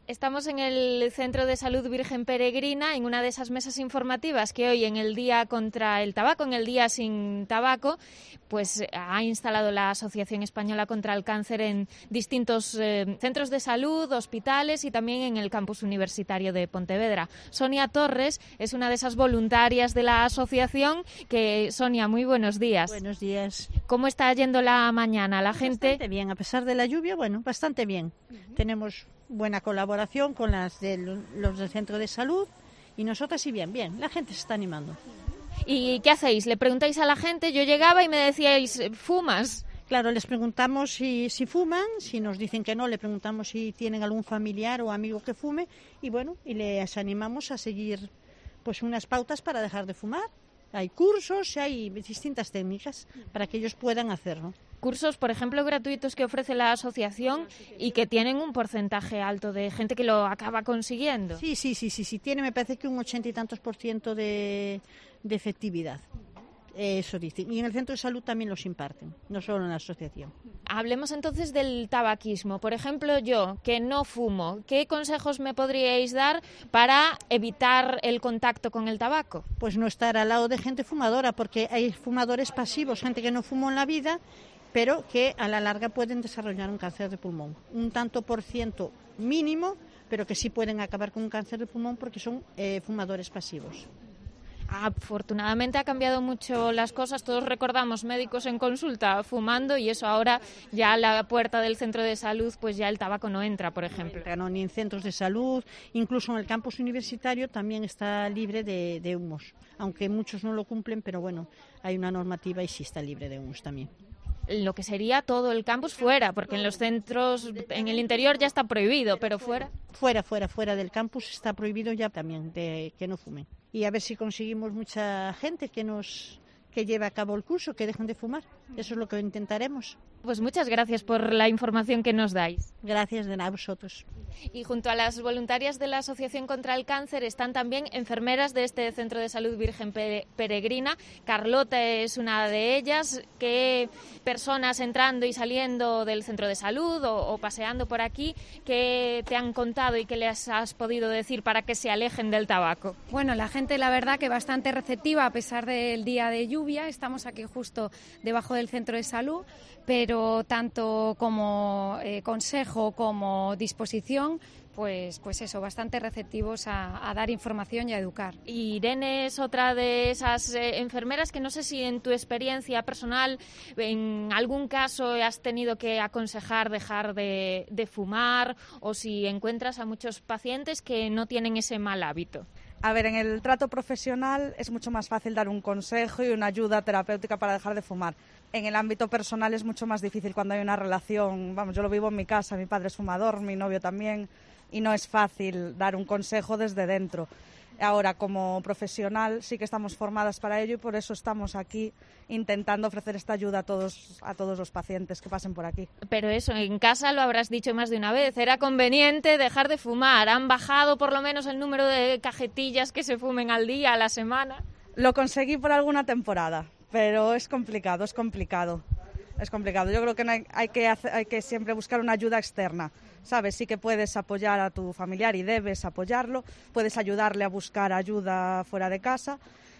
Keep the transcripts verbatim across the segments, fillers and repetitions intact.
Estamos en el Centro de Salud Virgen Peregrina, en una de esas mesas informativas que hoy, en el Día contra el Tabaco, en el Día sin Tabaco, pues ha instalado la Asociación Española contra el Cáncer en distintos eh, centros de salud, hospitales y también en el campus universitario de Pontevedra. Sonia Torres es una de esas voluntarias de la asociación. Que, Sonia, muy buenos días. Buenos días. ¿Cómo está yendo la mañana? La gente... Bastante bien, a pesar de la lluvia, bueno, bastante bien. Uh-huh. Tenemos buena colaboración con las de los del centro de salud y nosotras y bien, bien, la gente se está animando. ¿Y qué hacéis? ¿Le preguntáis a la gente? Yo llegaba y me decíais, ¿fumas? Claro, les preguntamos si, si fuman, si nos dicen que no, le preguntamos si tienen algún familiar o amigo que fume y bueno, y les animamos a seguir pues unas pautas para dejar de fumar. Hay cursos, hay distintas técnicas para que ellos puedan hacerlo. Cursos, por ejemplo, gratuitos que ofrece la asociación y que tienen un porcentaje alto de gente que lo acaba consiguiendo. Sí, sí, sí, sí, sí. Tiene, me parece que un ochenta y tantos por ciento de, de efectividad. Eso dice. Y en el centro de salud también los imparten, no solo en la asociación. Hablemos entonces del tabaquismo. Por ejemplo, yo, que no fumo, ¿qué consejos me podríais dar para evitar el contacto con el tabaco? Pues no estar al lado de gente fumadora, porque hay fumadores pasivos, gente que no fumó en la vida, pero que a la larga pueden desarrollar un cáncer de pulmón. Un tanto por ciento mínimo, pero que sí pueden acabar con un cáncer de pulmón porque son eh, fumadores pasivos. Afortunadamente ha cambiado mucho las cosas. Todos recordamos médicos en consulta fumando y eso ahora ya a la puerta del centro de salud pues ya el tabaco no entra, por ejemplo. No, no, ni en centros de salud, incluso en el campus universitario también está libre de, de humos, aunque muchos no lo cumplen, pero bueno, hay una normativa y sí está libre de humos también. Lo que sería todo el campus fuera, porque en los centros, en el interior ya está prohibido, pero fuera. Fuera, fuera, fuera del campus está prohibido ya también de que no fumen. Y a ver si conseguimos mucha gente que nos que lleve a cabo el curso, que dejen de fumar. Eso es lo que intentaremos. Pues muchas gracias por la información que nos dais. Gracias de nada a vosotros. Y junto a las voluntarias de la Asociación contra el Cáncer están también enfermeras de este Centro de Salud Virgen Peregrina. Carlota es una de ellas. ¿Qué personas entrando y saliendo del centro de salud o, o paseando por aquí, qué te han contado y qué les has podido decir para que se alejen del tabaco? Bueno, la gente la verdad que bastante receptiva a pesar del día de lluvia. Estamos aquí justo debajo del centro de salud, pero tanto como eh, consejo como disposición, pues, pues eso, bastante receptivos a, a dar información y a educar. Y Irene es otra de esas eh, enfermeras que no sé si en tu experiencia personal, en algún caso has tenido que aconsejar dejar de, de fumar o si encuentras a muchos pacientes que no tienen ese mal hábito. A ver, en el trato profesional es mucho más fácil dar un consejo y una ayuda terapéutica para dejar de fumar. En el ámbito personal es mucho más difícil cuando hay una relación, vamos, yo lo vivo en mi casa, mi padre es fumador, mi novio también, y no es fácil dar un consejo desde dentro. Ahora, como profesional, sí que estamos formadas para ello y por eso estamos aquí intentando ofrecer esta ayuda a todos, a todos los pacientes que pasen por aquí. Pero eso, en casa lo habrás dicho más de una vez, era conveniente dejar de fumar. ¿Han bajado por lo menos el número de cajetillas que se fumen al día, a la semana? Lo conseguí por alguna temporada, pero es complicado, es complicado. Es complicado. Yo creo que no hay, hay, que hacer, hay que siempre buscar una ayuda externa, ¿sabes? Sí que puedes apoyar a tu familiar y debes apoyarlo, puedes ayudarle a buscar ayuda fuera de casa,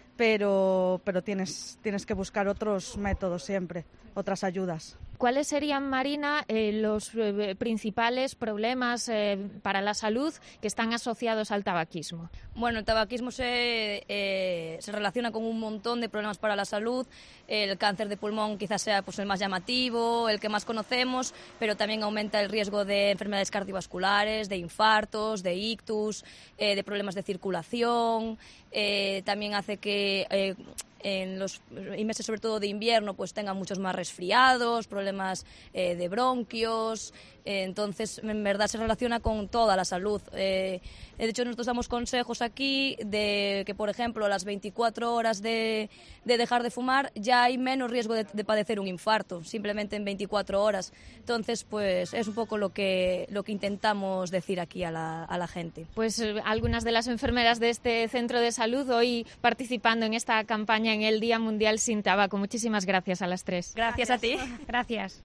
pero, pero tienes, tienes que buscar otros métodos siempre, otras ayudas. ¿Cuáles serían, Marina, eh, los eh, principales problemas eh, para la salud que están asociados al tabaquismo? Bueno, el tabaquismo se, eh, se relaciona con un montón de problemas para la salud. El cáncer de pulmón quizás sea pues, el más llamativo, el que más conocemos, pero también aumenta el riesgo de enfermedades cardiovasculares, de infartos, de ictus, eh, de problemas de circulación. Eh, también hace que eh, en los meses sobre todo de invierno pues tengan muchos más resfriados, problemas eh, de bronquios, eh, entonces en verdad se relaciona con toda la salud. Eh, de hecho nosotros damos consejos aquí de que por ejemplo a las veinticuatro horas de, de dejar de fumar ya hay menos riesgo de, de padecer un infarto, simplemente en veinticuatro horas. Entonces pues es un poco lo que, lo que intentamos decir aquí a la, a la gente. Pues eh, algunas de las enfermeras de este centro de salud hoy participando en esta campaña en el Día Mundial sin Tabaco. Muchísimas gracias a las tres. Gracias, gracias. a ti. Gracias.